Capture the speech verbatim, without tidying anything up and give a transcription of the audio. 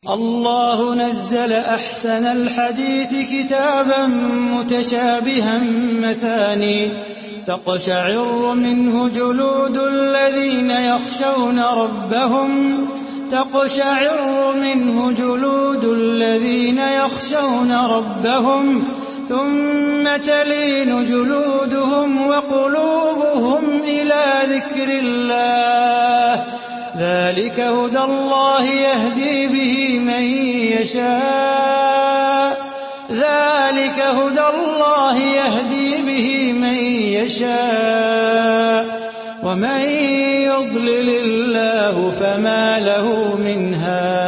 الله نزل أحسن الحديث كتابا متشابها مثاني تقشعر منه جلود الذين يخشون ربهم تقشعر منه جلود الذين يخشون ربهم ثم تلين جلودهم وقلوبهم إلى ذكر الله ذلك هدى الله يهدي به من يشاء ذلك هدى الله يهدي به من يشاء ومن يضلل الله فما له من هاد